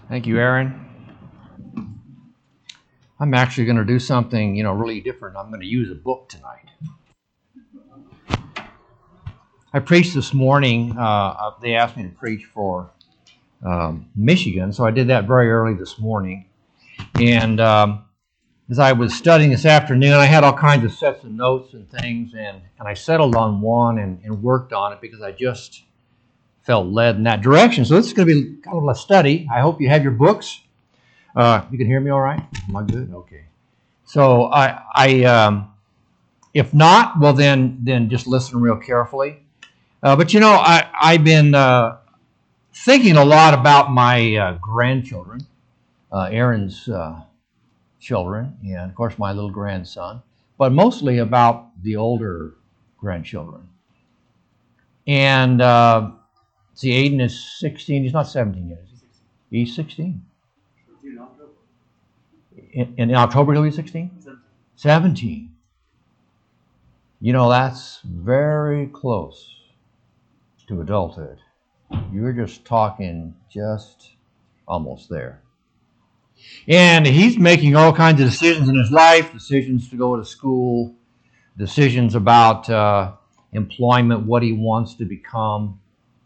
Thank you, Aaron. I'm actually going to do something, really different. I'm going to use a book tonight. I preached this morning. They asked me to preach for Michigan, so I did that very early this morning. And as I was studying this afternoon, I had all kinds of sets of notes and things, and I settled on one and worked on it because I just felt led in that direction. So this is going to be kind of a study. I hope you have your books. You can hear me all right? Am I good? Okay. So if not, well then just listen real carefully. But I've been thinking a lot about my grandchildren, Aaron's children, and of course my little grandson, but mostly about the older grandchildren. And see, Aiden is 16. He's not 17 yet. He's 16. In October he'll be 16? 17. That's very close to adulthood. You're just talking just almost there. And he's making all kinds of decisions in his life, decisions to go to school, decisions about employment, what he wants to become.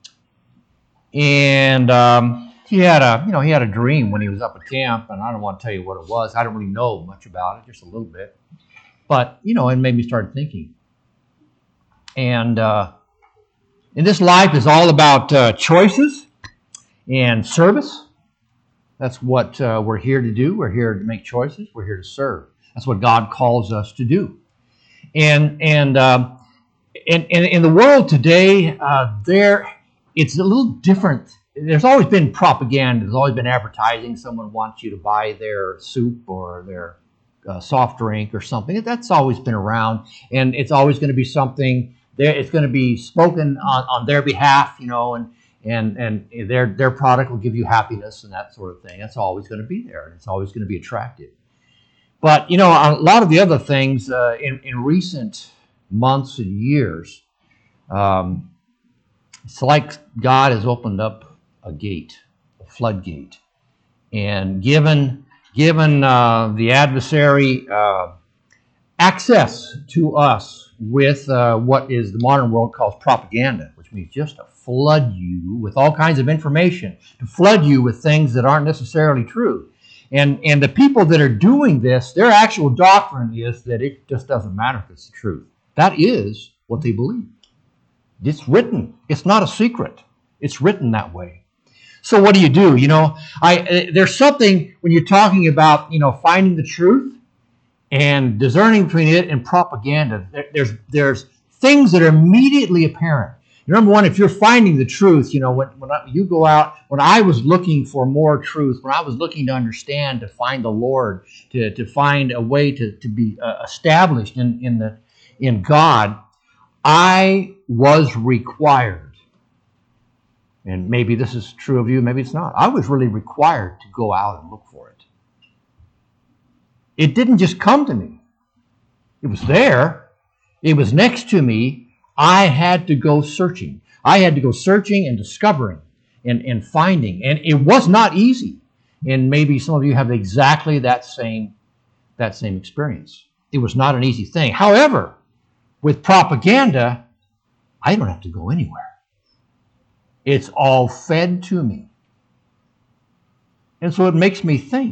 And he had a dream when he was up at camp, and I don't want to tell you what it was. I don't really know much about it, just a little bit. But, it made me start thinking. And this life is all about choices and service. That's what we're here to do. We're here to make choices. We're here to serve. That's what God calls us to do. And in the world today, it's a little different. There's always been propaganda. There's always been advertising. Someone wants you to buy their soup or their soft drink or something. That's always been around, and it's always going to be something. It's going to be spoken on their behalf, and their product will give you happiness and that sort of thing. That's always going to be there, and it's always going to be attractive. But, a lot of the other things in recent months and years, it's like God has opened up a gate, a floodgate, and given the adversary access to us with what is the modern world calls propaganda, which means just to flood you with all kinds of information, to flood you with things that aren't necessarily true. And the people that are doing this, their actual doctrine is that it just doesn't matter if it's the truth. That is what they believe. It's written. It's not a secret. It's written that way. So what do? There's something when you're talking about, finding the truth and discerning between it and propaganda. There's things that are immediately apparent. Number one, if you're finding the truth, you go out, when I was looking for more truth, when I was looking to understand, to find the Lord, to find a way to be established in God, I was required. And maybe this is true of you, maybe it's not. I was really required to go out and look for it. It didn't just come to me. It was there. It was next to me. I had to go searching. I had to go searching and discovering and finding. And it was not easy. And maybe some of you have exactly that same experience. It was not an easy thing. However, with propaganda, I don't have to go anywhere. It's all fed to me. And so it makes me think,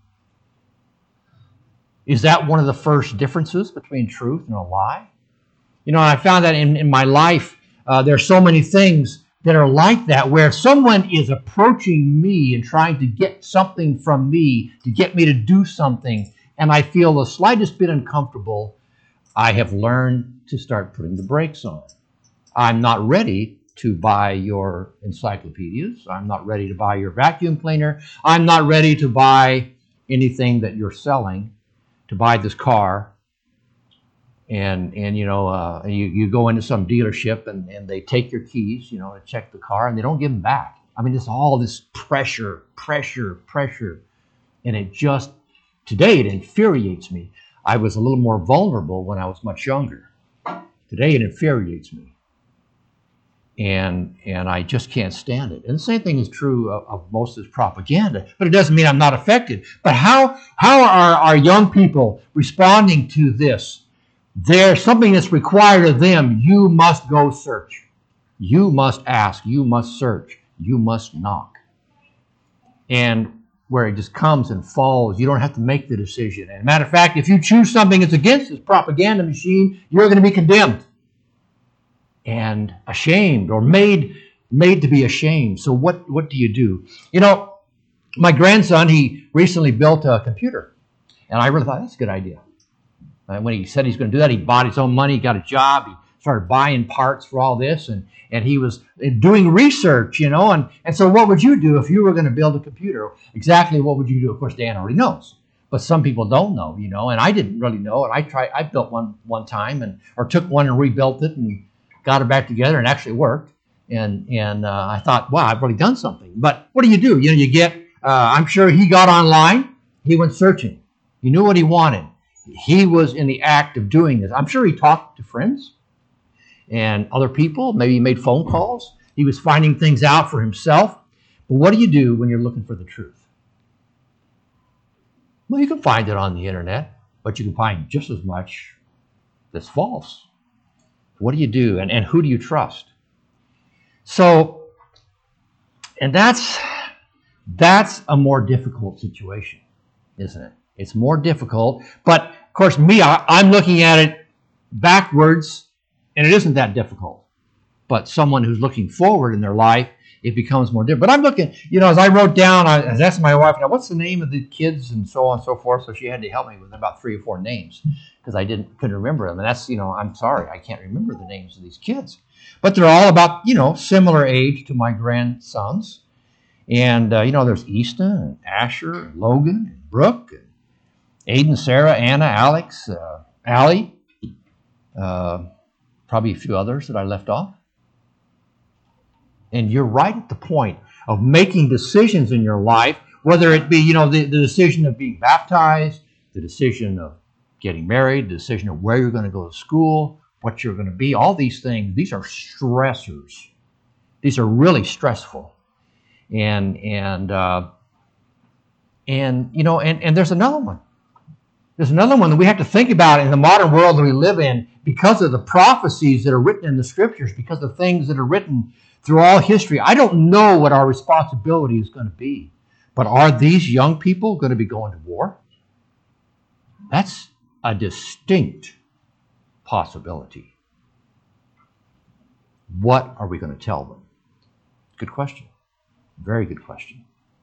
is that one of the first differences between truth and a lie? I found that in my life, there are so many things that are like that, where someone is approaching me and trying to get something from me, to get me to do something, and I feel the slightest bit uncomfortable. I have learned to start putting the brakes on. I'm not ready to buy your encyclopedias. I'm not ready to buy your vacuum cleaner. I'm not ready to buy anything that you're selling, to buy this car. And you go into some dealership and they take your keys, to check the car, and they don't give them back. I mean, it's all this pressure. And today it infuriates me. I was a little more vulnerable when I was much younger. Today it infuriates me. And I just can't stand it. And the same thing is true of most of this propaganda. But it doesn't mean I'm not affected. But how are our young people responding to this? There's something that's required of them. You must go search. You must ask. You must search. You must knock. And where it just comes and falls, you don't have to make the decision. And matter of fact, if you choose something that's against this propaganda machine, you're going to be condemned and ashamed, or made to be ashamed. So what do you do? You know, my grandson, he recently built a computer, and I really thought that's a good idea. And when he said he's going to do that, he bought his own money, he got a job, he started buying parts for all this, and he was doing research, you know. And so what would you do if you were going to build a computer? Exactly what would you do? Of course, Dan already knows. But some people don't know, you know, and I didn't really know. And I built one time, or took one and rebuilt it and got it back together, and actually worked. And I thought, wow, I've really done something. But what do? You know, you get, I'm sure he got online. He went searching. He knew what he wanted. He was in the act of doing this. I'm sure he talked to friends and other people. Maybe he made phone calls. He was finding things out for himself. But what do you do when you're looking for the truth? Well, you can find it on the internet, but you can find just as much that's false. What do you do? And who do you trust? So, and that's a more difficult situation, isn't it? It's more difficult. But, of course, I'm looking at it backwards, and it isn't that difficult. But someone who's looking forward in their life, it becomes more difficult. But I'm looking, you know, as I wrote down, I was asking my wife, now, what's the name of the kids and so on and so forth? So she had to help me with about 3 or 4 names because I couldn't remember them. And that's, you know, I'm sorry, I can't remember the names of these kids. But they're all about, you know, similar age to my grandsons. And, you know, there's Easton and Asher and Logan and Brooke and Aiden, Sarah, Anna, Alex, Allie, probably a few others that I left off. And you're right at the point of making decisions in your life, whether it be, you know, the decision of being baptized, the decision of getting married, the decision of where you're going to go to school, what you're going to be, all these things, these are stressors. These are really stressful. And you know, and there's another one. There's another one that we have to think about in the modern world that we live in because of the prophecies that are written in the scriptures, because of things that are written through all history. I don't know what our responsibility is going to be, but are these young people going to be going to war? That's a distinct possibility. What are we going to tell them? Good question. Very good question.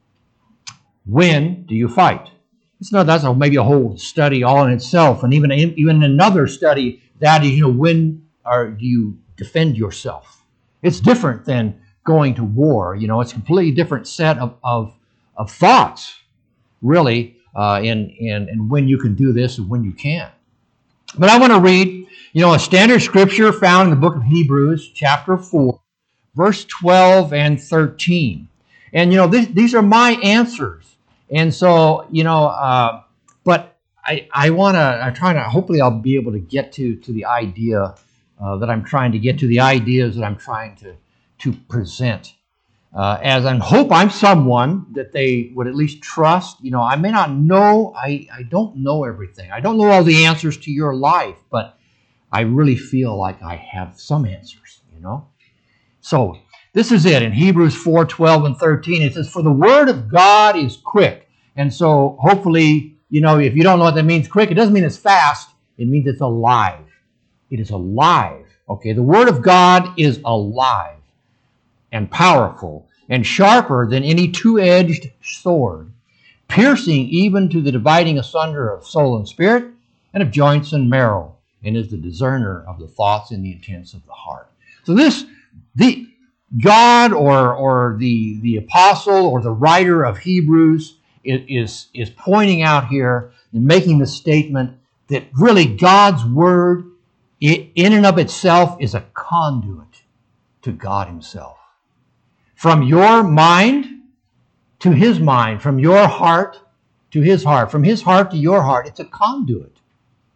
When do you fight? That's maybe a whole study all in itself, and even another study that is, you know, when do you defend yourself? It's different than going to war. You know, it's a completely different set of thoughts, really, in when you can do this and when you can't. But I want to read, you know, a standard scripture found in the book of Hebrews, chapter 4, verse 12 and 13. And, you know, these are my answers. And so, you know, but I'm trying to, hopefully I'll be able to get to the idea that I'm trying to get to, the ideas that I'm trying to present. As I hope I'm someone that they would at least trust. You know, I may not know, I don't know everything. I don't know all the answers to your life, but I really feel like I have some answers, you know. So, this is it. In Hebrews 4, 12 and 13, it says, "For the word of God is quick." And so, hopefully, you know, if you don't know what that means, quick, it doesn't mean it's fast. It means it's alive. It is alive. Okay, the word of God is alive and powerful and sharper than any two-edged sword, piercing even to the dividing asunder of soul and spirit and of joints and marrow, and is the discerner of the thoughts and the intents of the heart. So the God or the apostle or the writer of Hebrews is pointing out here and making the statement that really God's word in and of itself is a conduit to God himself. From your mind to his mind, from your heart to his heart, from his heart to your heart, it's a conduit.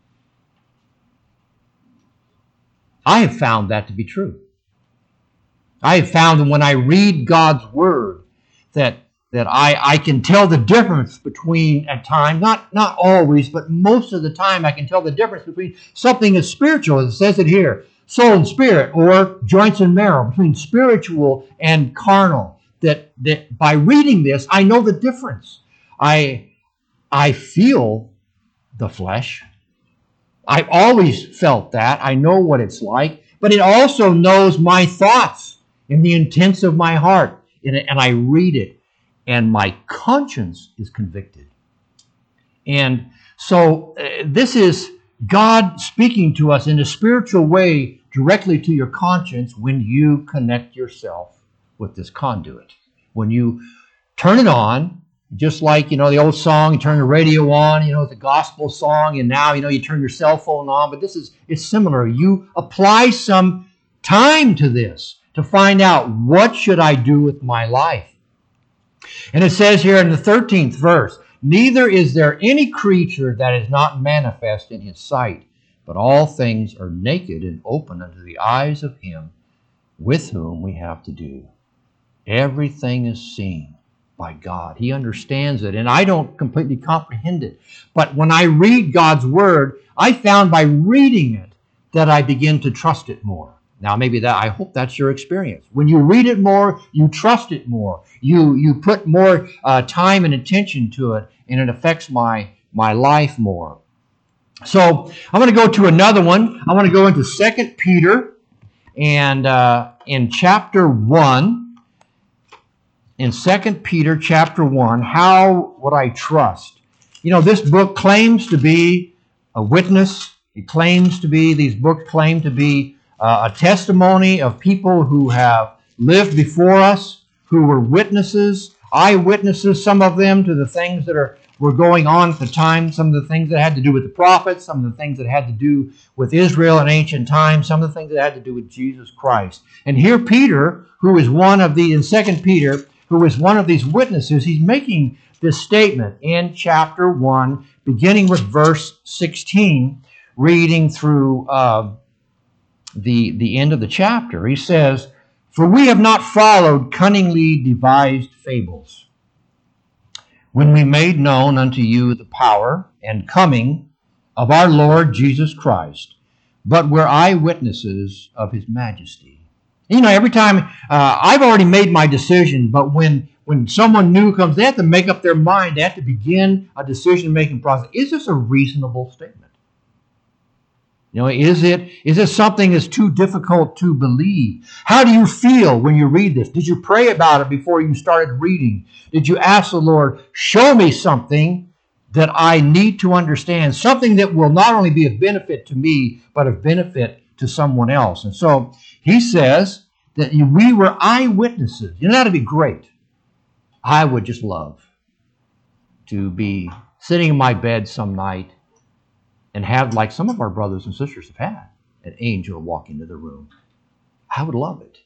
I have found that to be true. I have found that when I read God's Word, that I can tell the difference between, at times, not always, but most of the time, I can tell the difference between something is spiritual. It says it here, soul and spirit, or joints and marrow, between spiritual and carnal. That by reading this, I know the difference. I feel the flesh. I've always felt that. I know what it's like. But it also knows my thoughts and the intents of my heart. And I read it, and my conscience is convicted. And so this is God speaking to us in a spiritual way directly to your conscience when you connect yourself with this conduit. When you turn it on, just like, the old song, you turn the radio on, the gospel song, and now, you turn your cell phone on. But it's similar. You apply some time to this to find out, what should I do with my life? And it says here in the 13th verse, neither is there any creature that is not manifest in his sight, but all things are naked and open unto the eyes of him with whom we have to do. Everything is seen by God. He understands it, and I don't completely comprehend it. But when I read God's Word, I found by reading it that I begin to trust it more. Now, I hope that's your experience. When you read it more, you trust it more. You put more time and attention to it, and it affects my life more. So I'm going to go to another one. I want to go into 2 Peter, and in chapter 1, in 2 Peter chapter 1, how would I trust? This book claims to be a witness. These books claim to be a testimony of people who have lived before us, who were witnesses, eyewitnesses, some of them, to the things that were going on at the time, some of the things that had to do with the prophets, some of the things that had to do with Israel in ancient times, some of the things that had to do with Jesus Christ. And here Peter, who is one of the, in 2 Peter, who is one of these witnesses, he's making this statement in chapter 1, beginning with verse 16, reading through the end of the chapter. He says, "For we have not followed cunningly devised fables, when we made known unto you the power and coming of our Lord Jesus Christ, but we're eyewitnesses of his majesty." Every time I've already made my decision, but when someone new comes, they have to make up their mind. They have to begin a decision-making process. Is this a reasonable statement? Is it something that's too difficult to believe? How do you feel when you read this? Did you pray about it before you started reading? Did you ask the Lord, show me something that I need to understand, something that will not only be of benefit to me, but of benefit to someone else? And so he says that we were eyewitnesses. That'd be great. I would just love to be sitting in my bed some night and have, like some of our brothers and sisters have had, an angel walk into the room. I would love it.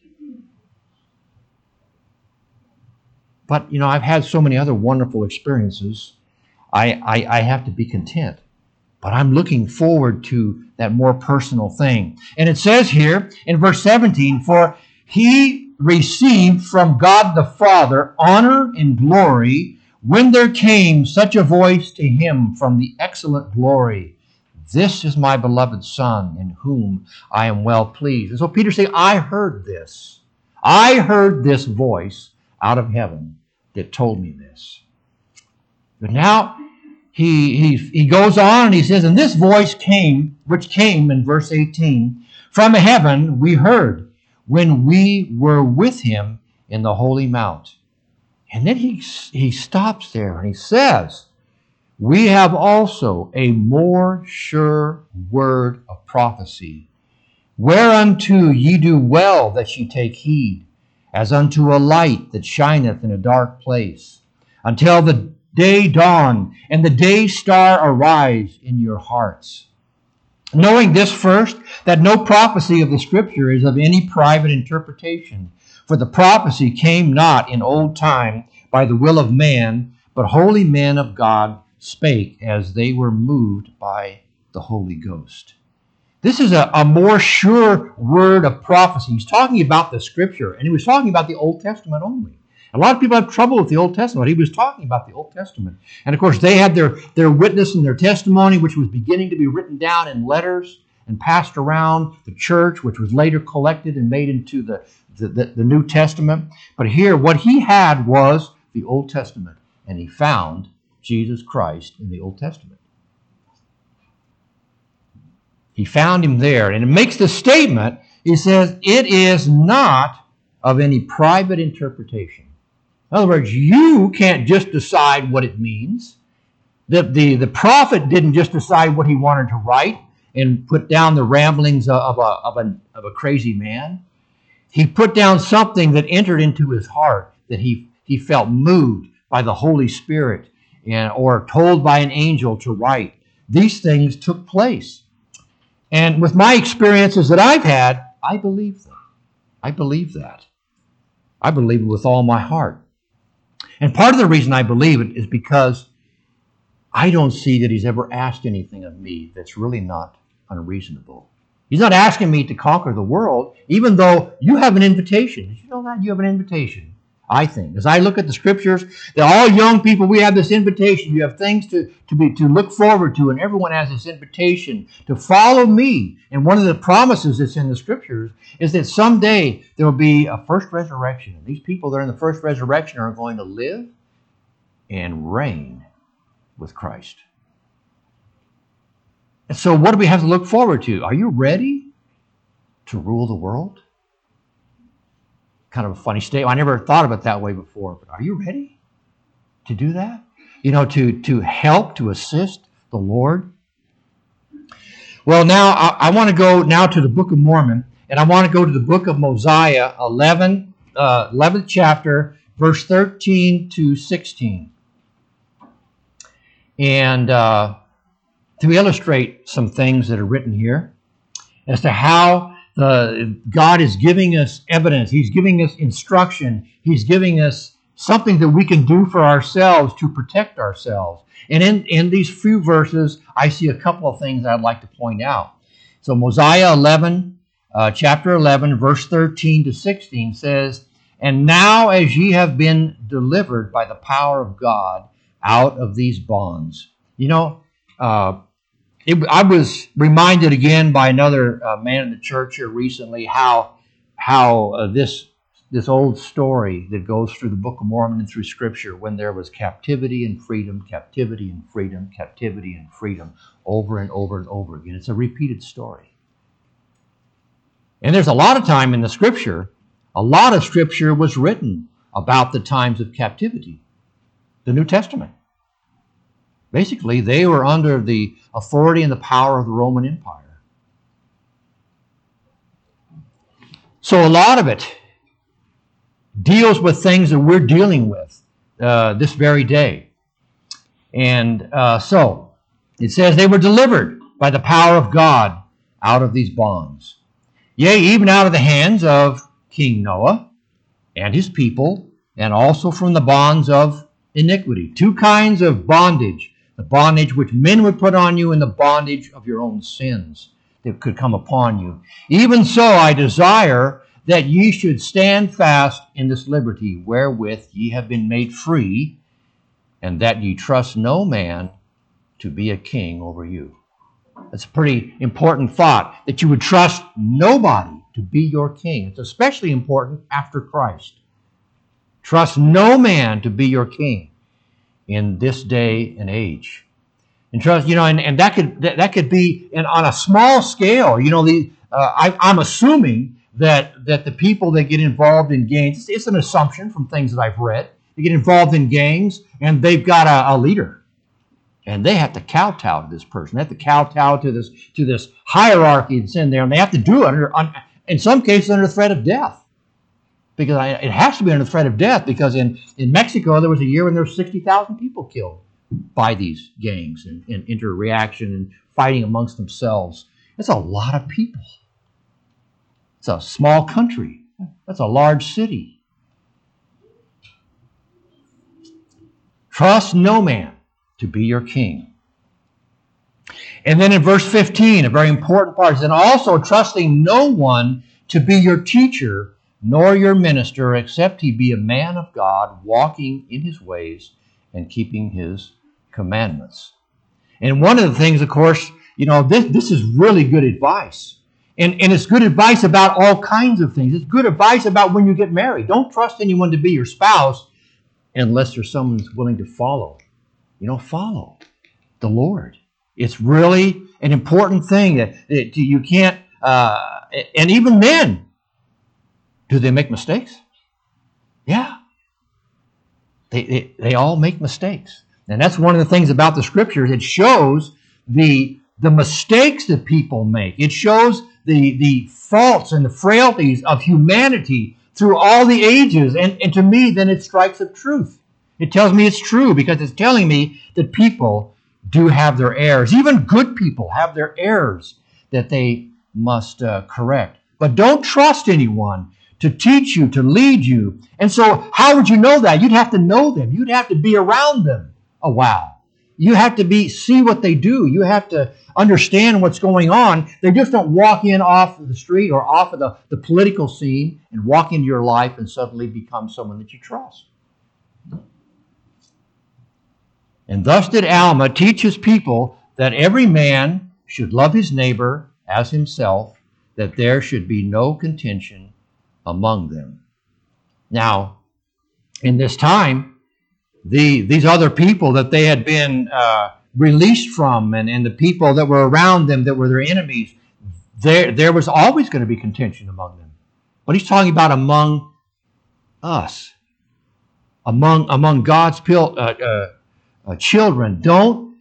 But, I've had so many other wonderful experiences. I have to be content. But I'm looking forward to that more personal thing. And it says here in verse 17, "For he received from God the Father honor and glory when there came such a voice to him from the excellent glory. This is my beloved Son, in whom I am well pleased." And so Peter saying, I heard this. I heard this voice out of heaven that told me this. But now he goes on and he says, "And this voice which came in verse 18, from heaven we heard when we were with him in the holy mount." And then he stops there and he says, "We have also a more sure word of prophecy, whereunto ye do well that ye take heed, as unto a light that shineth in a dark place, until the day dawn and the day star arise in your hearts. Knowing this first, that no prophecy of the Scripture is of any private interpretation. For the prophecy came not in old time by the will of man, but holy men of God spake as they were moved by the Holy Ghost." This is a more sure word of prophecy. He's talking about the Scripture, and he was talking about the Old Testament only. A lot of people have trouble with the Old Testament. He was talking about the Old Testament. And of course, they had their witness and their testimony, which was beginning to be written down in letters and passed around the church, which was later collected and made into the New Testament. But here, what he had was the Old Testament, and he found Jesus Christ in the Old Testament. He found him there, and it makes the statement, he says, it is not of any private interpretation. In other words, you can't just decide what it means. The prophet didn't just decide what he wanted to write and put down the ramblings of a crazy man. He put down something that entered into his heart, that he felt moved by the Holy Spirit or told by an angel to write. These things took place. And with my experiences that I've had, I believe them. I believe that. I believe it with all my heart. And part of the reason I believe it is because I don't see that he's ever asked anything of me that's really not unreasonable. He's not asking me to conquer the world, even though you have an invitation. Did you know that? You have an invitation, I think. As I look at the Scriptures, that all young people, we have this invitation. You have things to look forward to, and everyone has this invitation to follow me. And one of the promises that's in the Scriptures is that someday there will be a first resurrection. And these people that are in the first resurrection are going to live and reign with Christ. And so what do we have to look forward to? Are you ready to rule the world? Kind of a funny statement. I never thought of it that way before, but are you ready to do that? You know, to help, to assist the Lord? Well, now I want to go now to the Book of Mormon, and I want to go to the book of Mosiah, 11th chapter, verse 13 to 16. And to illustrate some things that are written here as to how God is giving us evidence. He's giving us instruction. He's giving us something that we can do for ourselves to protect ourselves. And in these few verses, I see a couple of things I'd like to point out. So Mosiah 11, chapter 11, verse 13 to 16 says, "And now as ye have been delivered by the power of God out of these bonds." You know, I was reminded again by another man in the church here recently how this old story that goes through the Book of Mormon and through Scripture, when there was captivity and freedom, captivity and freedom, captivity and freedom, over and over and over again. It's a repeated story. And there's a lot of time in the Scripture, a lot of Scripture was written about the times of captivity. The New Testament. Basically, they were under the authority and the power of the Roman Empire. So a lot of it deals with things that we're dealing with this very day. And so it says they were delivered by the power of God out of these bonds. Yea, even out of the hands of King Noah and his people, and also from the bonds of iniquity. Two kinds of bondage. The bondage which men would put on you, and the bondage of your own sins that could come upon you. Even so I desire that ye should stand fast in this liberty wherewith ye have been made free, and that ye trust no man to be a king over you. That's a pretty important thought, that you would trust nobody to be your king. It's especially important after Christ. Trust no man to be your king in this day and age. And trust, you know, and that could be on a small scale. You know, I'm assuming that the people that get involved in gangs, it's an assumption from things that I've read, they get involved in gangs and they've got a leader, and they have to kowtow to this person. They have to kowtow to this hierarchy that's in there, and they have to do it in some cases under threat of death. Because it has to be under threat of death, because in Mexico there was a year when there were 60,000 people killed by these gangs and interreaction and fighting amongst themselves. That's a lot of people. It's a small country. That's a large city. Trust no man to be your king. And then in verse 15, a very important part, is, and also trusting no one to be your teacher, nor your minister, except he be a man of God, walking in his ways and keeping his commandments. And one of the things, of course, this is really good advice. And it's good advice about all kinds of things. It's good advice about when you get married. Don't trust anyone to be your spouse unless there's someone who's willing to follow. Follow the Lord. It's really an important thing that you can't, and even then, do they make mistakes? Yeah. They all make mistakes. And that's one of the things about the Scriptures. It shows the mistakes that people make. It shows the faults and the frailties of humanity through all the ages. And to me, then it strikes up truth. It tells me it's true because it's telling me that people do have their errors. Even good people have their errors that they must correct. But don't trust anyone to teach you, to lead you. And so how would you know that? You'd have to know them. You'd have to be around them a while. You have to see what they do. You have to understand what's going on. They just don't walk in off of the street or off of the political scene and walk into your life and suddenly become someone that you trust. And thus did Alma teach his people that every man should love his neighbor as himself, that there should be no contention among them. Now, in this time, these other people that they had been released from and the people that were around them that were their enemies, there was always going to be contention among them. But he's talking about among us, among God's children. Don't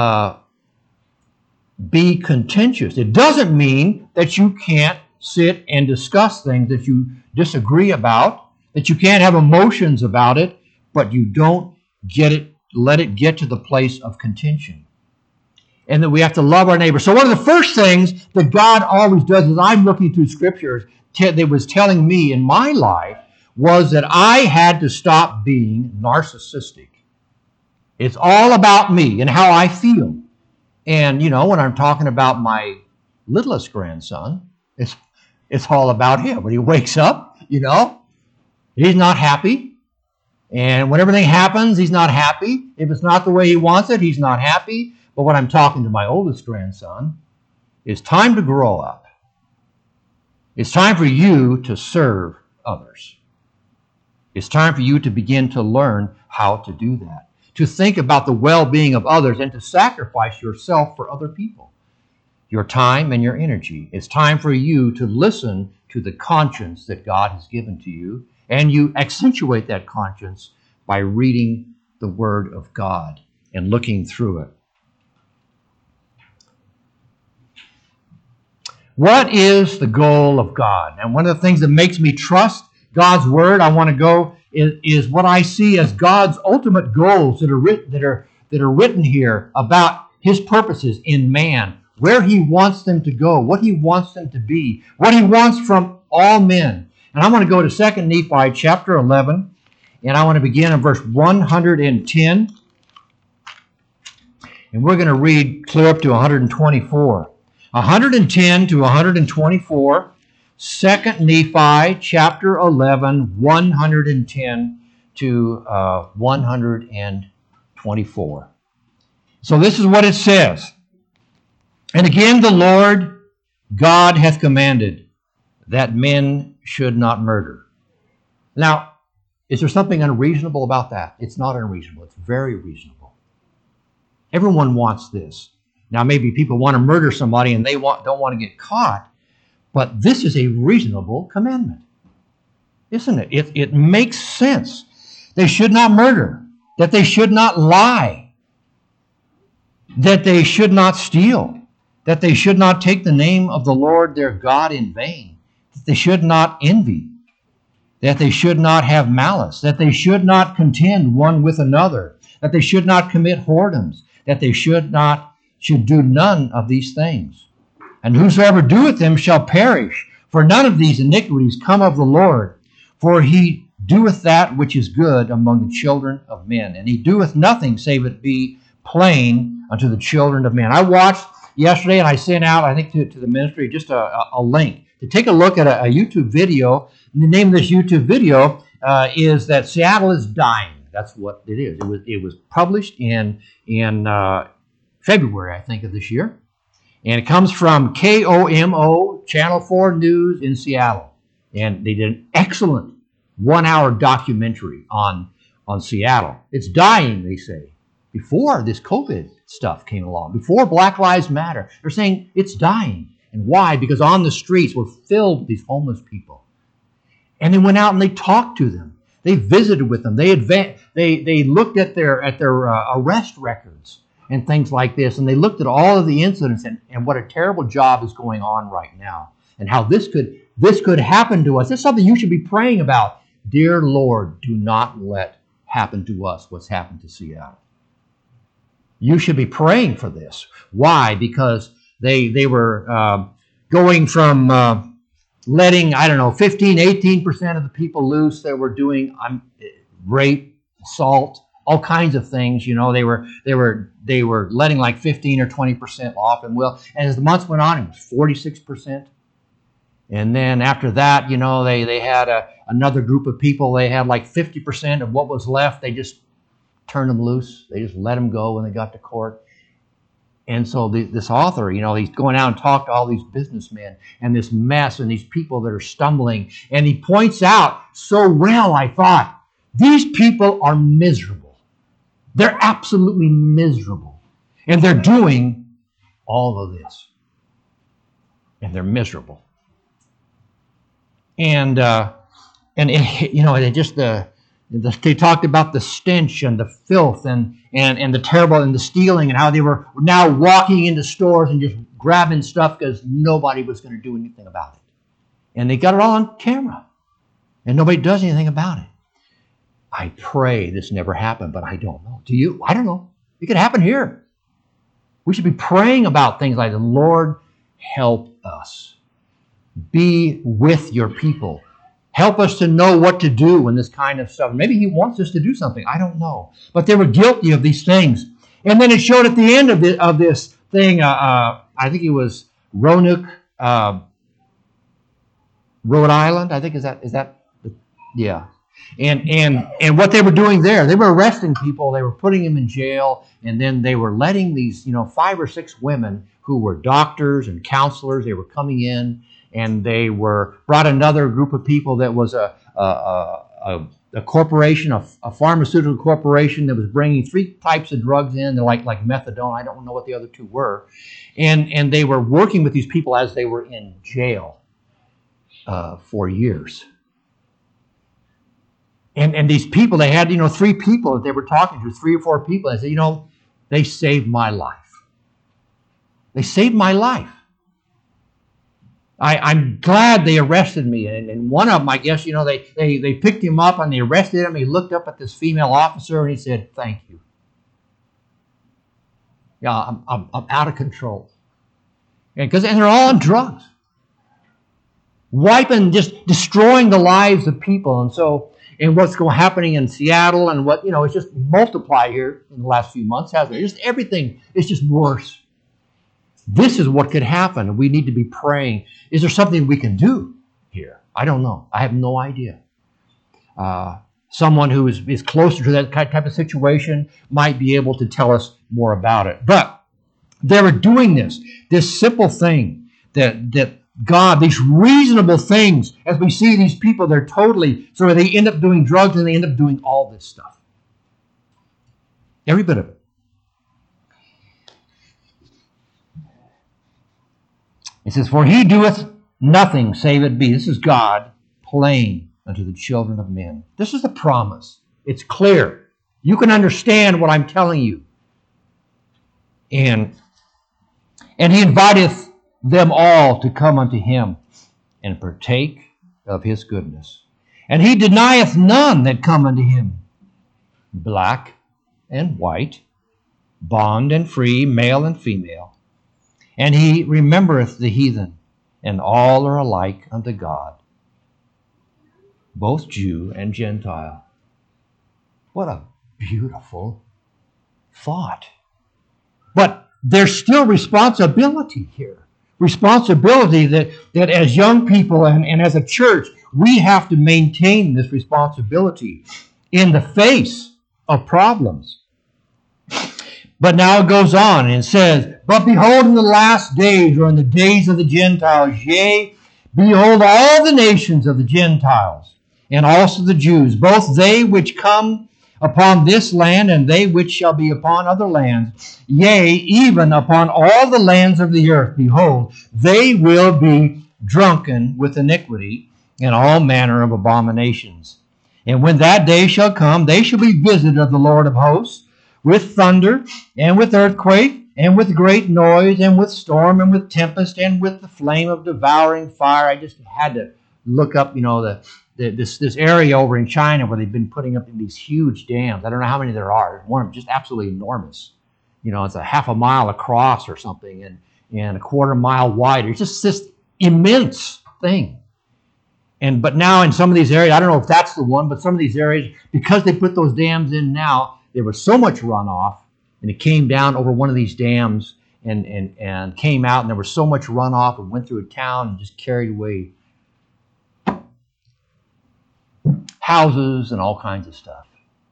be contentious. It doesn't mean that you can't sit and discuss things that you disagree about, that you can't have emotions about it, but you don't let it get to the place of contention. And that we have to love our neighbor. So one of the first things that God always does as I'm looking through Scriptures that was telling me in my life was that I had to stop being narcissistic. It's all about me and how I feel. And, when I'm talking about my littlest grandson, it's all about him. When he wakes up, he's not happy. And when everything happens, he's not happy. If it's not the way he wants it, he's not happy. But when I'm talking to my oldest grandson, it's time to grow up. It's time for you to serve others. It's time for you to begin to learn how to do that, to think about the well-being of others and to sacrifice yourself for other people, your time and your energy. It's time for you to listen to the conscience that God has given to you, and you accentuate that conscience by reading the Word of God and looking through it. What is the goal of God? And one of the things that makes me trust God's Word, I want to go, is what I see as God's ultimate goals that are written here about His purposes in man, where He wants them to go, what He wants them to be, what He wants from all men. And I want to go to 2 Nephi chapter 11, and I want to begin in verse 110. And we're going to read clear up to 124. 110 to 124, 2 Nephi chapter 11, 110 to 124. So this is what it says. And again the Lord God hath commanded that men should not murder. Now, is there something unreasonable about that? It's not unreasonable. It's very reasonable. Everyone wants this. Now, maybe people want to murder somebody and they don't want to get caught, but this is a reasonable commandment, isn't it? It makes sense. They should not murder, that they should not lie, that they should not steal, that they should not take the name of the Lord their God in vain, that they should not envy, that they should not have malice, that they should not contend one with another, that they should not commit whoredoms, that they should do none of these things. And whosoever doeth them shall perish, for none of these iniquities come of the Lord. For He doeth that which is good among the children of men, and He doeth nothing save it be plain unto the children of men. I watched yesterday, and I sent out, I think, to the ministry just a link to take a look at a YouTube video. And the name of this YouTube video is that Seattle is dying. That's what it is. It was published in February, I think, of this year. And it comes from KOMO, Channel 4 News in Seattle. And they did an excellent 1-hour documentary on Seattle. It's dying, they say, before this COVID stuff came along, before Black Lives Matter. They're saying it's dying. And why? Because on the streets were filled with these homeless people. And they went out and they talked to them. They visited with them. They looked at their arrest records and things like this. And they looked at all of the incidents and what a terrible job is going on right now. And how this could happen to us. It's something you should be praying about. Dear Lord, do not let happen to us what's happened to Seattle. You should be praying for this. Why? Because they were going from letting, 15, 18% of the people loose that were doing rape, assault, all kinds of things. You know, they were letting like 15 or 20% off. And as the months went on, it was 46%. And then after that, you know, they had another group of people. They had like 50% of what was left. They just turned them loose. They just let them go when they got to court. And so this author, you know, he's going out and talk to all these businessmen and this mess and these people that are stumbling. And he points out so well, I thought, these people are miserable. They're absolutely miserable. And they're doing all of this. And they're miserable. And you know, they talked about the stench and the filth and the terrible and the stealing and how they were now walking into stores and just grabbing stuff because nobody was going to do anything about it. And they got it all on camera. And nobody does anything about it. I pray this never happened, but I don't know. Do you? I don't know. It could happen here. We should be praying about things like, the Lord, help us. Be with your people. Help us to know what to do when this kind of stuff. Maybe he wants us to do something. I don't know. But they were guilty of these things. And then it showed at the end of this thing, I think it was Roanoke, Rhode Island. I think is that yeah. And what they were doing there, they were arresting people. They were putting them in jail, and then they were letting these 5 or 6 women who were doctors and counselors. They were coming in. And they brought another group of people that was a corporation, a pharmaceutical corporation that was bringing 3 types of drugs in, like methadone. I don't know what the other 2 were. And they were working with these people as they were in jail for years. And these people, they had 3 people that they were talking to, 3 or 4 people. And they said, they saved my life. They saved my life. I'm glad they arrested me. And one of them, I guess, they picked him up and they arrested him. He looked up at this female officer and he said, "Thank you. Yeah, I'm out of control." And they're all on drugs. Just destroying the lives of people. And what's happening in Seattle and it's just multiplied here in the last few months, hasn't it? Just everything is just worse. This is what could happen. We need to be praying. Is there something we can do here? I don't know. I have no idea. Someone who is closer to that type of situation might be able to tell us more about it. But they were doing this simple thing that God, these reasonable things, as we see these people, they're totally, so they end up doing drugs and they end up doing all this stuff. Every bit of it. It says, "For he doeth nothing, save it be." This is God plain unto the children of men. This is the promise. It's clear. You can understand what I'm telling you. And he inviteth them all to come unto him and partake of his goodness. And he denieth none that come unto him, black and white, bond and free, male and female. And he remembereth the heathen, and all are alike unto God, both Jew and Gentile. What a beautiful thought. But there's still responsibility here. Responsibility that as young people and as a church, we have to maintain this responsibility in the face of problems. But now it goes on and says, but behold, in the last days, or in the days of the Gentiles, yea, behold, all the nations of the Gentiles, and also the Jews, both they which come upon this land, and they which shall be upon other lands, yea, even upon all the lands of the earth, behold, they will be drunken with iniquity and all manner of abominations. And when that day shall come, they shall be visited of the Lord of hosts, with thunder, and with earthquake, and with great noise, and with storm, and with tempest, and with the flame of devouring fire. I just had to look up, this area over in China where they've been putting up these huge dams. I don't know how many there are. One of them just absolutely enormous. It's a half a mile across or something, and a quarter mile wide. It's just this immense thing. But now in some of these areas, I don't know if that's the one, but some of these areas, because they put those dams in now, there was so much runoff, and it came down over one of these dams and came out, and there was so much runoff and went through a town and just carried away houses and all kinds of stuff.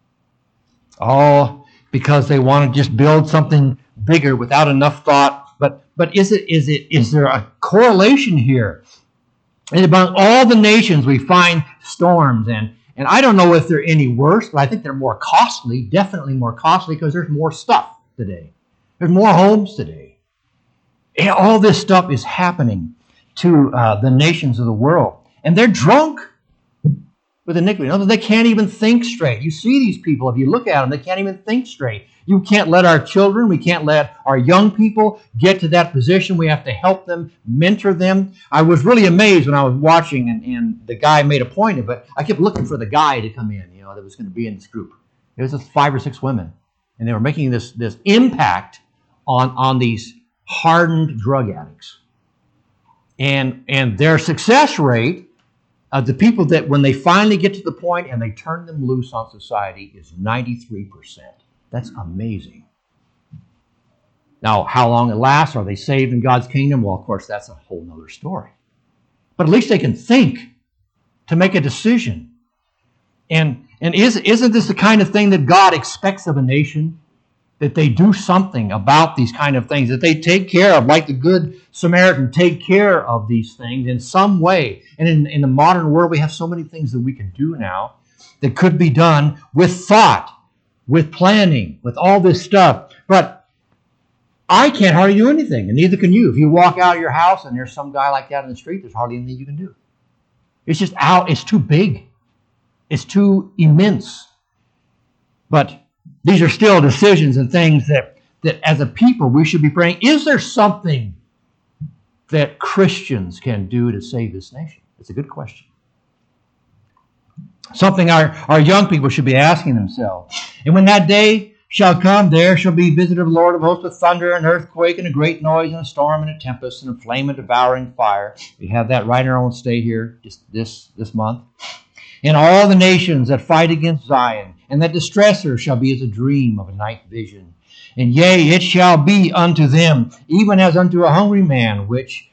All because they want to just build something bigger without enough thought. But is there a correlation here? And among all the nations we find storms, and I don't know if they're any worse, but I think they're more costly, definitely more costly, because there's more stuff today. There's more homes today. And all this stuff is happening to the nations of the world. And they're drunk with iniquity. In other words, they can't even think straight. You see these people, if you look at them, they can't even think straight. You can't let our children, we can't let our young people get to that position. We have to help them, mentor them. I was really amazed when I was watching, and the guy made a point of it. I kept looking for the guy to come in, that was going to be in this group. It was just 5 or 6 women, and they were making this impact on these hardened drug addicts. And their success rate, the people that when they finally get to the point and they turn them loose on society, is 93%. That's amazing. Now, how long it lasts? Are they saved in God's kingdom? Well, of course, that's a whole other story. But at least they can think to make a decision. And isn't this the kind of thing that God expects of a nation? That they do something about these kind of things, that they take care of, like the Good Samaritan, take care of these things in some way. And in the modern world, we have so many things that we can do now that could be done with thought, with planning, with all this stuff. But I can't hardly do anything, and neither can you. If you walk out of your house and there's some guy like that in the street, there's hardly anything you can do. It's just out. It's too big. It's too immense. But these are still decisions and things that as a people we should be praying. Is there something that Christians can do to save this nation? It's a good question. Something our young people should be asking themselves. And when that day shall come, there shall be visited of the Lord of hosts with thunder and earthquake and a great noise and a storm and a tempest and a flame of devouring fire. We have that right in our own state here just this month. And all the nations that fight against Zion, and that distress her shall be as a dream of a night vision. And yea, it shall be unto them, even as unto a hungry man, which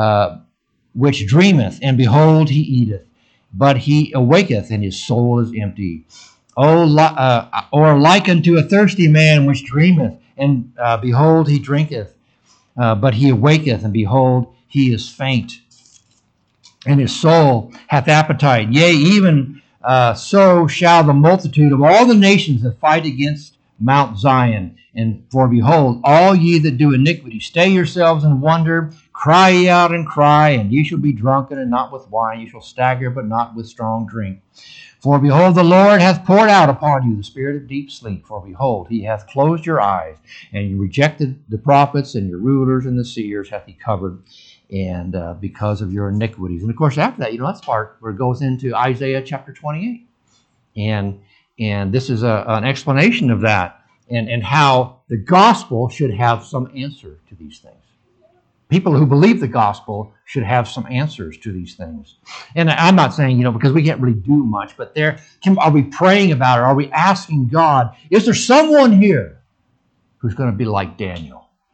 dreameth, and behold, he eateth, but he awaketh, and his soul is empty. Or like unto a thirsty man, which dreameth, and behold, he drinketh, but he awaketh, and behold, he is faint. And his soul hath appetite. Yea, even so shall the multitude of all the nations that fight against Mount Zion. And for behold, all ye that do iniquity, stay yourselves and wonder, cry ye out and cry, and ye shall be drunken, and not with wine. Ye shall stagger, but not with strong drink. For behold, the Lord hath poured out upon you the spirit of deep sleep. For behold, he hath closed your eyes, and you rejected the prophets, and your rulers and the seers hath he covered, and because of your iniquities. And of course, after that, that's part where it goes into Isaiah chapter 28. And this is an explanation of that, and how the gospel should have some answer to these things. People who believe the gospel should have some answers to these things. And I'm not saying, because we can't really do much, but are we praying about it? Are we asking God, is there someone here who's going to be like Daniel?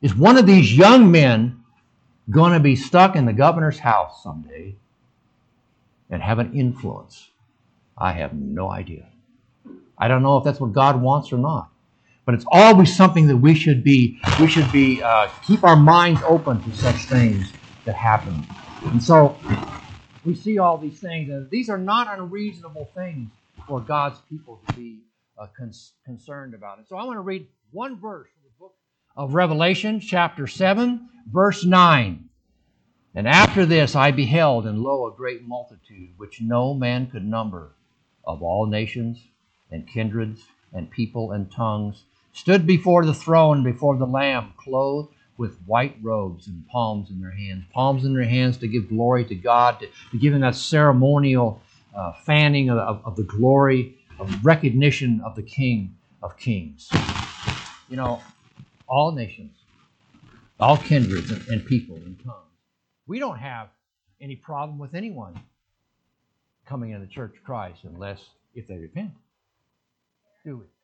Is one of these young men going to be stuck in the governor's house someday and have an influence? I have no idea. I don't know if that's what God wants or not. But it's always something that we should keep our minds open to such things that happen. And so we see all these things, and these are not unreasonable things for God's people to be concerned about. And so I want to read one verse from the book of Revelation, chapter 7, verse 9. And after this I beheld, and lo, a great multitude, which no man could number, of all nations and kindreds and people and tongues, stood before the throne, before the Lamb, clothed with white robes and palms in their hands. Palms in their hands to give glory to God, to give Him that ceremonial fanning of the glory, of recognition of the King of Kings. You know, all nations, all kindreds and people and tongues. We don't have any problem with anyone coming in the Church of Christ unless if they repent. Do we?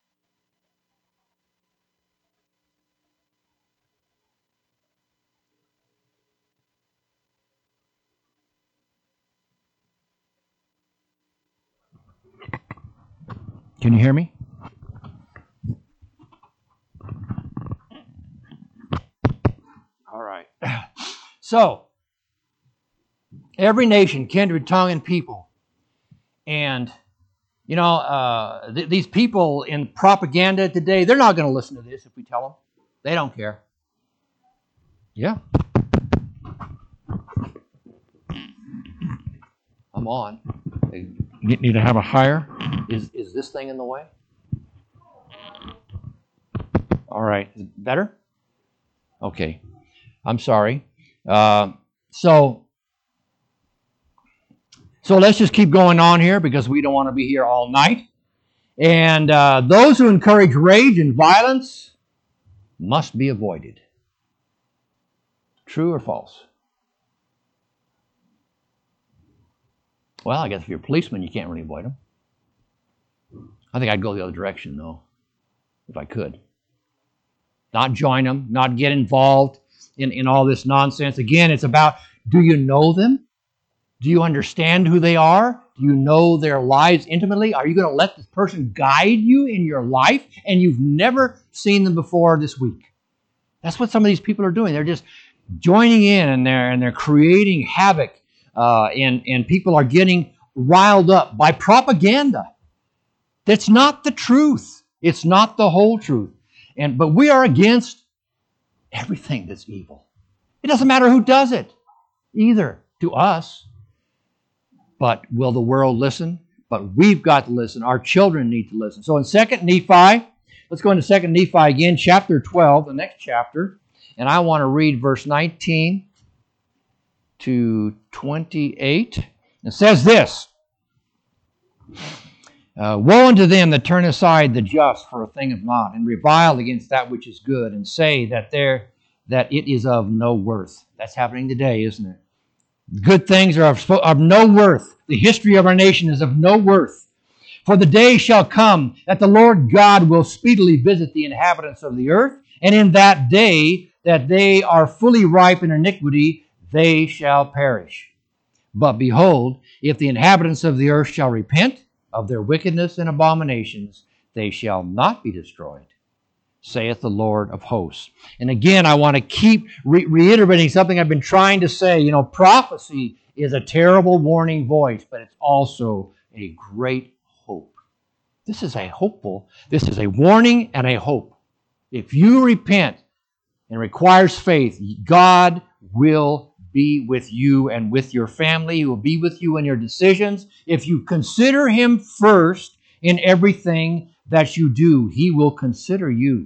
Can you hear me? All right. So, every nation, kindred, tongue, and people. And, you know, these people in propaganda today, they're not going to listen to this if we tell them. They don't care. Yeah. I'm on. You need to have a higher. Is this thing in the way? All right. Is it better? Okay. I'm sorry. So let's just keep going on here because we don't want to be here all night. And those who encourage rage and violence must be avoided. True or false? Well, I guess if you're a policeman, you can't really avoid them. I think I'd go the other direction, though, if I could. Not join them, not get involved in all this nonsense. Again, it's about, do you know them? Do you understand who they are? Do you know their lives intimately? Are you going to let this person guide you in your life and you've never seen them before this week? That's what some of these people are doing. They're just joining in and they're creating havoc. And people are getting riled up by propaganda. That's not the truth. It's not the whole truth. But we are against everything that's evil. It doesn't matter who does it, either to us. But will the world listen? But we've got to listen. Our children need to listen. So in 2 Nephi, let's go into 2 Nephi again, chapter 12, the next chapter. And I want to read verse 19 to 28. It says this: Woe unto them that turn aside the just for a thing of naught, and revile against that which is good, and say that it is of no worth. That's happening today, isn't it? Good things are of no worth. The history of our nation is of no worth. For the day shall come that the Lord God will speedily visit the inhabitants of the earth, and in that day that they are fully ripe in iniquity, they shall perish. But behold, if the inhabitants of the earth shall repent of their wickedness and abominations, they shall not be destroyed, saith the Lord of hosts. And again, I want to keep reiterating something I've been trying to say. You know, prophecy is a terrible warning voice, but it's also a great hope. This is a warning and a hope. If you repent and requires faith, God will be with you and with your family. He will be with you in your decisions. If you consider Him first in everything that you do, He will consider you.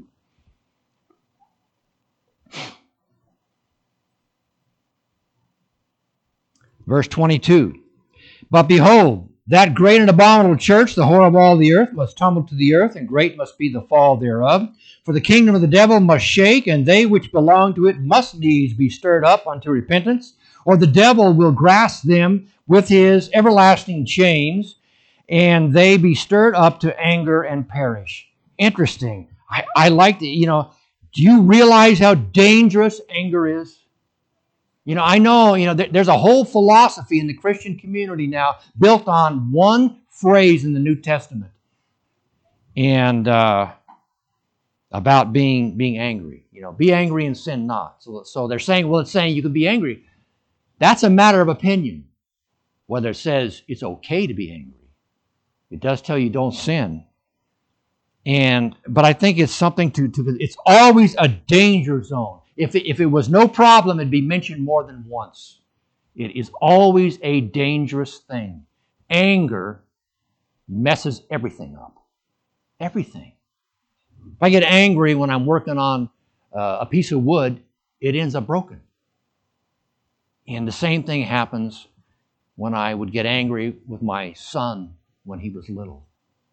Verse 22. But behold, that great and abominable church, the whore of all the earth, must tumble to the earth, and great must be the fall thereof. For the kingdom of the devil must shake, and they which belong to it must needs be stirred up unto repentance, or the devil will grasp them with his everlasting chains, and they be stirred up to anger and perish. Interesting. I like the, Do you realize how dangerous anger is? I know, there's a whole philosophy in the Christian community now built on one phrase in the New Testament. And about being angry. Be angry and sin not. So they're saying, well, it's saying you can be angry. That's a matter of opinion. Whether it says it's okay to be angry. It does tell you don't sin. But I think it's something it's always a danger zone. If it was no problem, it'd be mentioned more than once. It is always a dangerous thing. Anger messes everything up. Everything. If I get angry when I'm working on a piece of wood, it ends up broken. And the same thing happens when I would get angry with my son when he was little.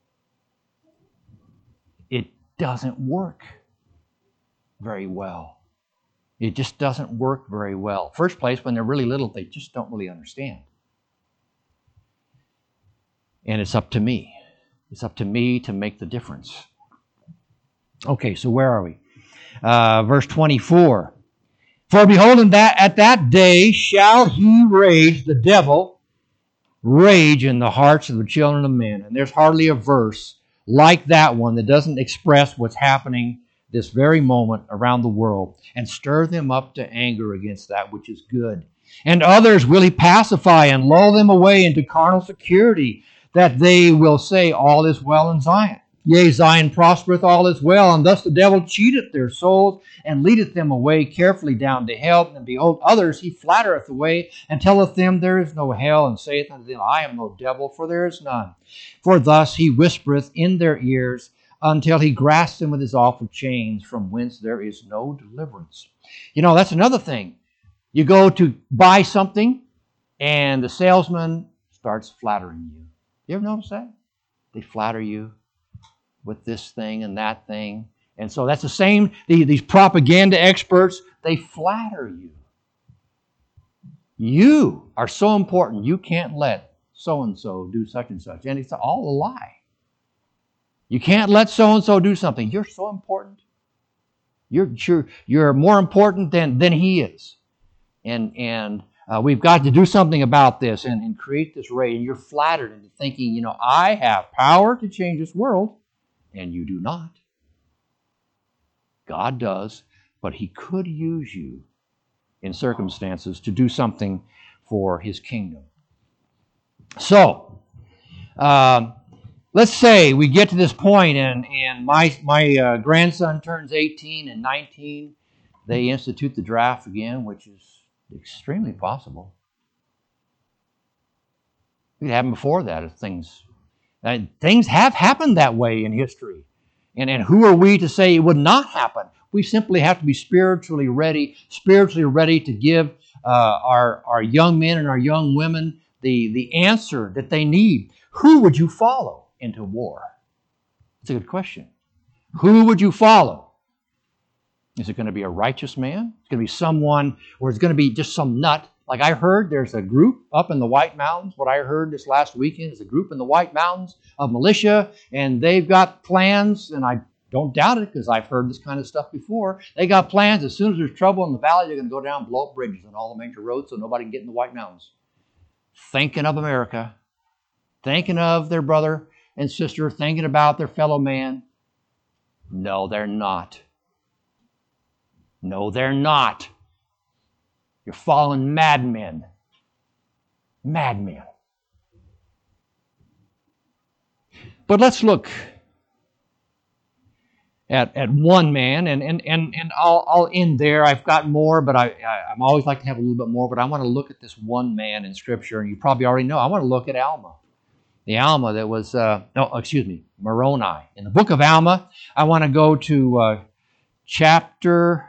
It doesn't work very well. It just doesn't work very well. First place, when they're really little, they just don't really understand. And it's up to me. It's up to me to make the difference. Okay, so where are we? Verse 24. For behold, at that day shall he rage, the devil, rage in the hearts of the children of men. And there's hardly a verse like that one that doesn't express what's happening this very moment around the world, and stir them up to anger against that which is good. And others will he pacify and lull them away into carnal security, that they will say, all is well in Zion. Yea, Zion prospereth, all is well. And thus the devil cheateth their souls, and leadeth them away carefully down to hell. And behold, others he flattereth away, and telleth them there is no hell, and saith unto them, I am no devil, for there is none. For thus he whispereth in their ears, until he grasps them with his awful chains, from whence there is no deliverance. That's another thing. You go to buy something, and the salesman starts flattering you. You ever notice that? They flatter you with this thing and that thing. And so that's the same, these propaganda experts, they flatter you. You are so important, you can't let so-and-so do such and such. And it's all a lie. You can't let so-and-so do something. You're so important. You're more important than he is. And we've got to do something about this and create this rage. And you're flattered into thinking, I have power to change this world, and you do not. God does, but he could use you in circumstances to do something for his kingdom. So, let's say we get to this point and my grandson turns 18 and 19. They institute the draft again, which is extremely possible. It happened before that. Things have happened that way in history. And who are we to say it would not happen? We simply have to be spiritually ready to give our young men and our young women the answer that they need. Who would you follow into war? It's a good question. Who would you follow? Is it going to be a righteous man? It's going to be someone, or it's going to be just some nut? Like I heard there's a group up in the White Mountains. What I heard this last weekend is a group in the White Mountains of militia, and they've got plans, and I don't doubt it because I've heard this kind of stuff before. They got plans. As soon as there's trouble in the valley, they're going to go down and blow up bridges on all the major roads so nobody can get in the White Mountains. Thinking of America, thinking of their brother and sister, thinking about their fellow man. No, they're not. No, they're not. You're following madmen. Madmen. But let's look at one man, and I'll end there. I've got more, but I'm always like to have a little bit more, but I want to look at this one man in Scripture, and you probably already know. I want to look at Alma. The Alma that was, Moroni. In the book of Alma, I want to go to chapter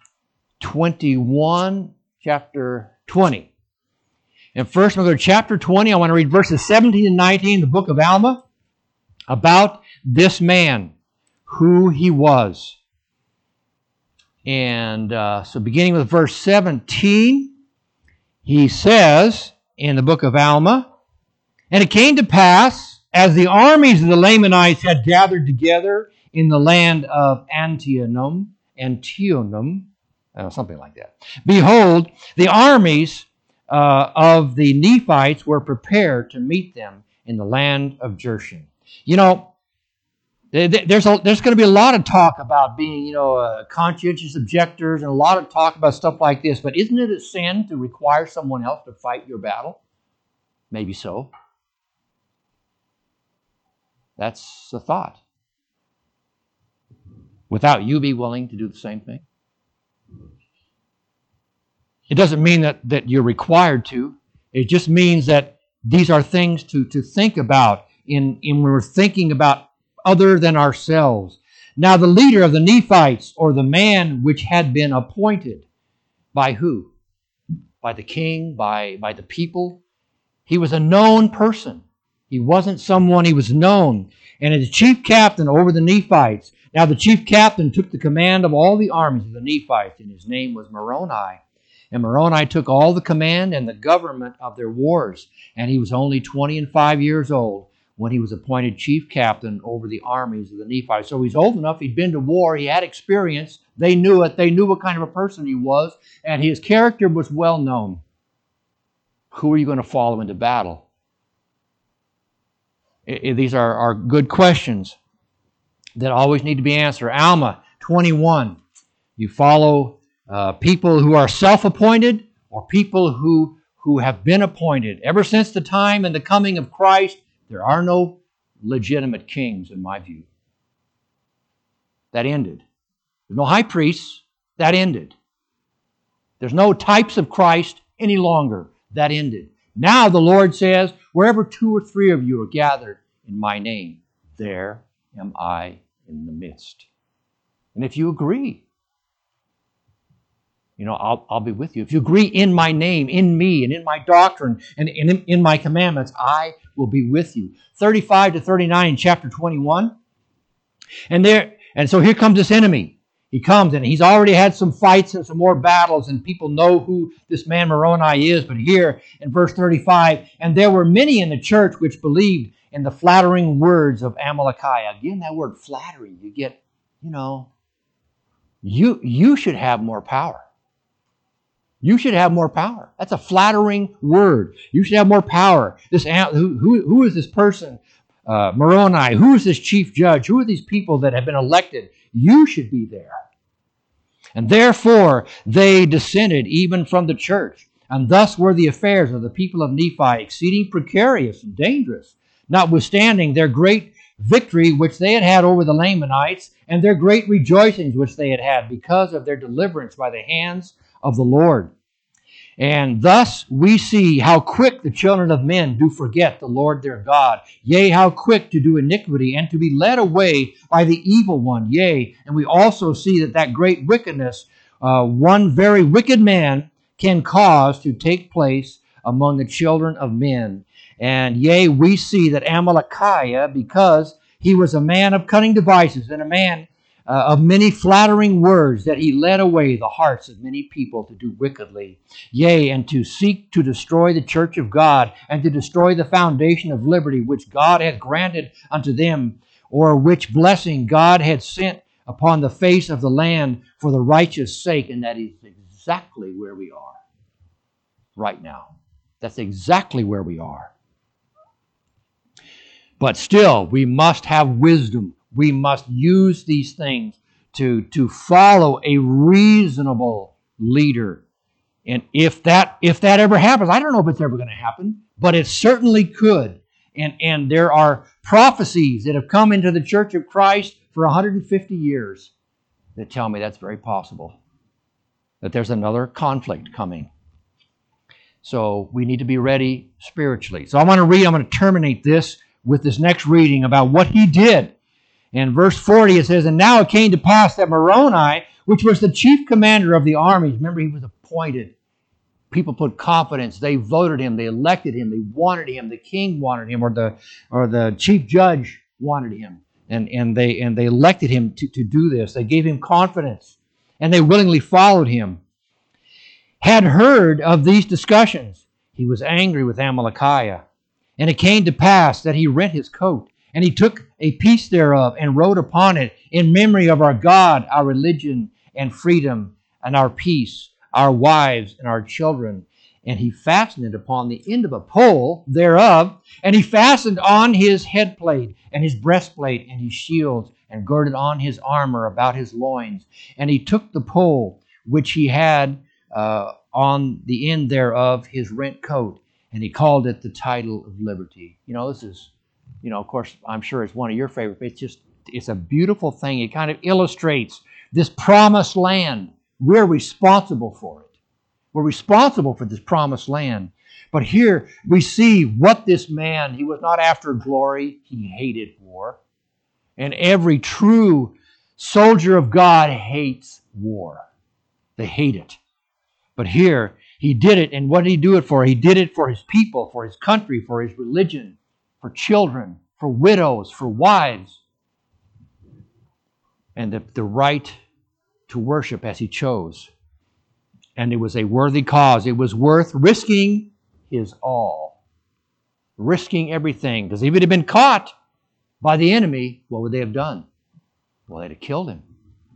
21, chapter 20. And first, I'm going to go to chapter 20. I want to read verses 17 and 19 in the book of Alma about this man, who he was. And so beginning with verse 17, he says in the book of Alma, and it came to pass, as the armies of the Lamanites had gathered together in the land of Antionum, Antionum, something like that. Behold, the armies of the Nephites were prepared to meet them in the land of Jershon. You know, there's going to be a lot of talk about being, conscientious objectors and a lot of talk about stuff like this, but isn't it a sin to require someone else to fight your battle? Maybe so. That's the thought. Without you be willing to do the same thing? It doesn't mean that you're required to. It just means that these are things to think about in when we're thinking about other than ourselves. Now the leader of the Nephites, or the man which had been appointed, by who? By the king, by the people. He was a known person. He wasn't someone, he was known. And as chief captain over the Nephites. Now the chief captain took the command of all the armies of the Nephites, and his name was Moroni. And Moroni took all the command and the government of their wars. And he was only 25 years old when he was appointed chief captain over the armies of the Nephites. So he's old enough, he'd been to war, he had experience, they knew it, they knew what kind of a person he was, and his character was well known. Who are you going to follow into battle? These are good questions that always need to be answered. Alma 21. You follow people who are self-appointed or people who have been appointed. Ever since the time and the coming of Christ, there are no legitimate kings, in my view. That ended. There's no high priests. That ended. There's no types of Christ any longer. That ended. Now the Lord says, wherever 2 or 3 of you are gathered in my name, there am I in the midst. And if you agree, I'll be with you. If you agree in my name, in me, and in my doctrine, and in my commandments, I will be with you. 35 to 39 in chapter 21. And so here comes this enemy. He comes and he's already had some fights and some more battles, and people know who this man Moroni is. But here in verse 35, and there were many in the church which believed in the flattering words of Amalickiah. Again, that word flattering, you get, you should have more power. You should have more power. That's a flattering word. You should have more power. Who is this person? Moroni. Who is this chief judge? Who are these people that have been elected? You should be there. And therefore they dissented even from the church. And thus were the affairs of the people of Nephi exceeding precarious and dangerous, notwithstanding their great victory which they had over the Lamanites, and their great rejoicings which they had because of their deliverance by the hands of the Lord. And thus we see how quick the children of men do forget the Lord their God. Yea, how quick to do iniquity and to be led away by the evil one. Yea, and we also see that great wickedness, one very wicked man can cause to take place among the children of men. And yea, we see that Amalickiah, because he was a man of cunning devices and a man of many flattering words, that he led away the hearts of many people to do wickedly. Yea, and to seek to destroy the church of God, and to destroy the foundation of liberty which God had granted unto them, or which blessing God had sent upon the face of the land for the righteous sake. And that is exactly where we are right now. That's exactly where we are. But still, we must have wisdom. We must use these things to follow a reasonable leader. And if that ever happens, I don't know if it's ever going to happen, but it certainly could. And there are prophecies that have come into the Church of Christ for 150 years that tell me that's very possible, that there's another conflict coming. So we need to be ready spiritually. So I'm going to terminate this with this next reading about what he did. In verse 40 it says, and now it came to pass that Moroni, which was the chief commander of the armies, remember he was appointed. People put confidence. They voted him. They elected him. They wanted him. The king wanted him, or the chief judge wanted him, and they elected him to do this. They gave him confidence, and they willingly followed him. Had heard of these discussions, he was angry with Amalickiah, and it came to pass that he rent his coat, and he took a piece thereof and wrote upon it, in memory of our God, our religion, and freedom and our peace, our wives and our children. And he fastened it upon the end of a pole thereof, and he fastened on his headplate and his breastplate and his shield, and girded on his armor about his loins. And he took the pole which he had on the end thereof his rent coat, and he called it the title of liberty. This is, of course, I'm sure it's one of your favorites. It's a beautiful thing. It kind of illustrates this promised land. We're responsible for it. We're responsible for this promised land. But here we see what this man, he was not after glory, he hated war. And every true soldier of God hates war. They hate it. But here, he did it, and what did he do it for? He did it for his people, for his country, for his religion, for children, for widows, for wives, and the right to worship as he chose. And it was a worthy cause. It was worth risking his all. Risking everything. Because if it had been caught by the enemy, what would they have done? Well, they'd have killed him.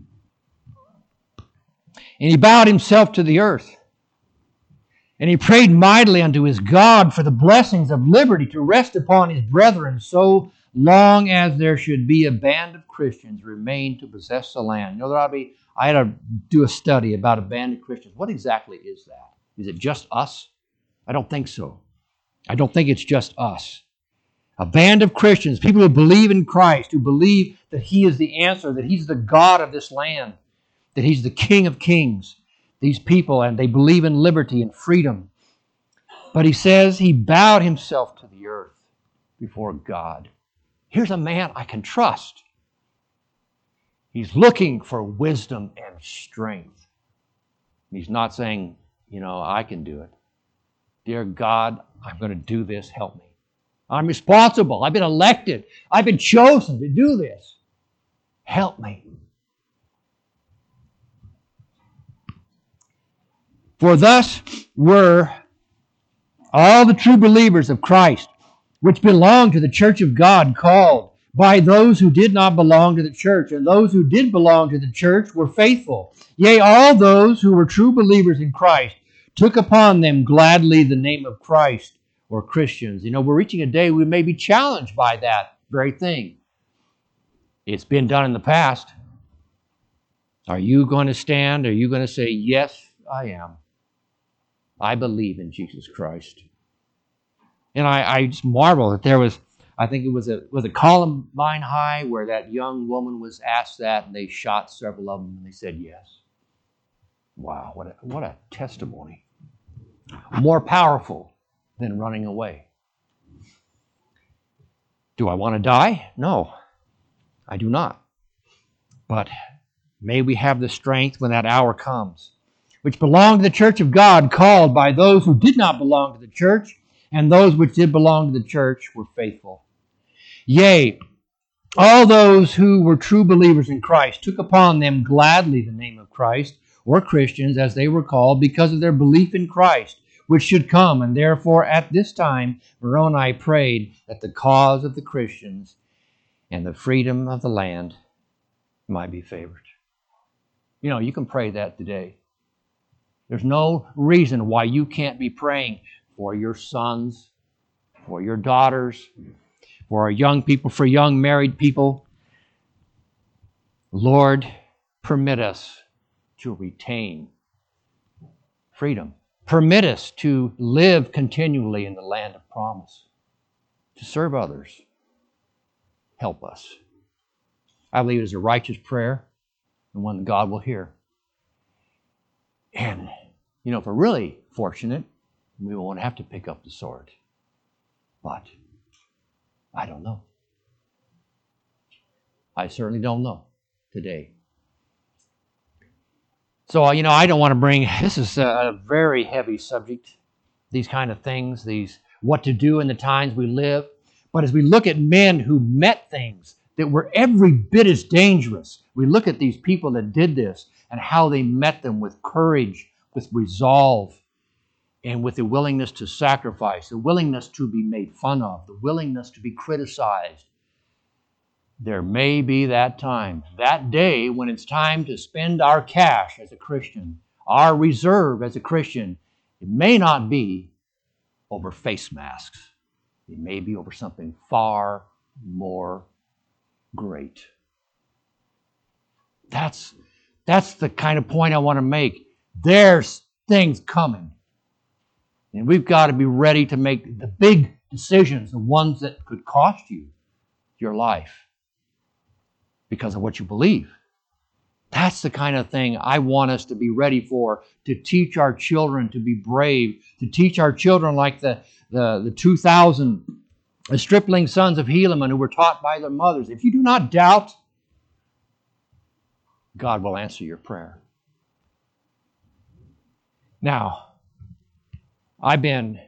And he bowed himself to the earth. And he prayed mightily unto his God for the blessings of liberty to rest upon his brethren, so long as there should be a band of Christians remain to possess the land. I had to do a study about a band of Christians. What exactly is that? Is it just us? I don't think so. I don't think it's just us. A band of Christians, people who believe in Christ, who believe that He is the answer, that He's the God of this land, that He's the King of kings. These people, and they believe in liberty and freedom. But he says he bowed himself to the earth before God. Here's a man I can trust. He's looking for wisdom and strength. He's not saying, I can do it. Dear God, I'm going to do this. Help me. I'm responsible. I've been elected. I've been chosen to do this. Help me. For thus were all the true believers of Christ, which belong to the church of God, called by those who did not belong to the church. And those who did belong to the church were faithful. Yea, all those who were true believers in Christ took upon them gladly the name of Christ, or Christians. We're reaching a day we may be challenged by that very thing. It's been done in the past. Are you going to stand? Are you going to say, yes, I am? I believe in Jesus Christ. And I just marvel that there was, I think it was a Columbine High where that young woman was asked that, and they shot several of them, and they said yes. Wow, what a testimony. More powerful than running away. Do I want to die? No, I do not. But may we have the strength when that hour comes, which belong to the church of God, called by those who did not belong to the church, and those which did belong to the church were faithful. Yea, all those who were true believers in Christ took upon them gladly the name of Christ, or Christians, as they were called, because of their belief in Christ, which should come. And therefore, at this time, Moroni prayed that the cause of the Christians and the freedom of the land might be favored. You can pray that today. There's no reason why you can't be praying for your sons, for your daughters, for our young people, for young married people. Lord, permit us to retain freedom. Permit us to live continually in the land of promise, to serve others. Help us. I believe it is a righteous prayer and one that God will hear. And, if we're really fortunate, we won't have to pick up the sword. But I don't know. I certainly don't know today. So, I don't want to bring, this is a very heavy subject, these kind of things, these what to do in the times we live. But as we look at men who met things that were every bit as dangerous, we look at these people that did this and how they met them with courage, with resolve, and with the willingness to sacrifice, the willingness to be made fun of, the willingness to be criticized. there may be that time, that day when it's time to spend our cash as a Christian, our reserve as a Christian. It may not be over face masks. It may be over something far more great. That's the kind of point I want to make. There's things coming. And we've got to be ready to make the big decisions, the ones that could cost you your life because of what you believe. That's the kind of thing I want us to be ready for, to teach our children to be brave, to teach our children like the 2,000 stripling sons of Helaman who were taught by their mothers. If you do not doubt, God will answer your prayer. Now, I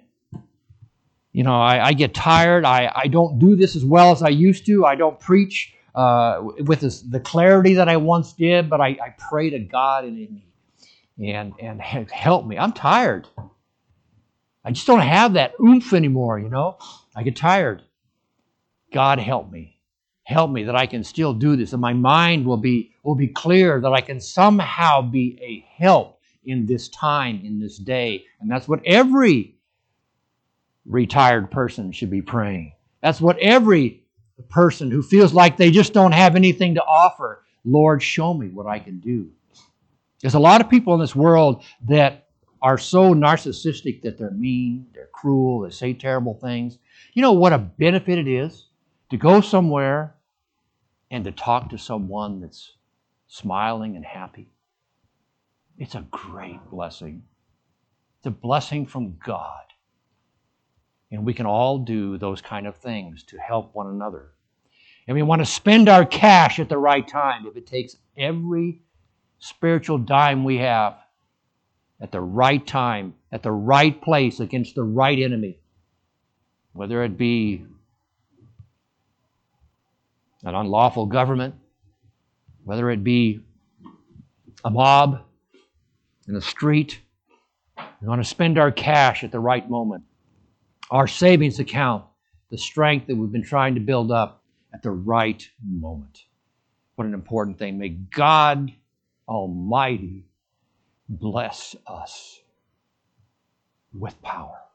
get tired. I don't do this as well as I used to. I don't preach with the clarity that I once did, but I pray to God and help me. I'm tired. I just don't have that oomph anymore, I get tired. God help me. Help me that I can still do this, and my mind will be clear, that I can somehow be a help in this time, in this day. And that's what every retired person should be praying. That's what every person who feels like they just don't have anything to offer. Lord, show me what I can do. There's a lot of people in this world that are so narcissistic that they're mean, they're cruel, they say terrible things. You know what a benefit it is to go somewhere and to talk to someone that's smiling and happy? It's a great blessing. It's a blessing from God. And we can all do those kind of things to help one another. And we want to spend our cash at the right time. If it takes every spiritual dime we have at the right time, at the right place, against the right enemy, whether it be an unlawful government, whether it be a mob in the street, we want to spend our cash at the right moment. Our savings account, the strength that we've been trying to build up at the right moment. What an important thing. May God Almighty bless us with power.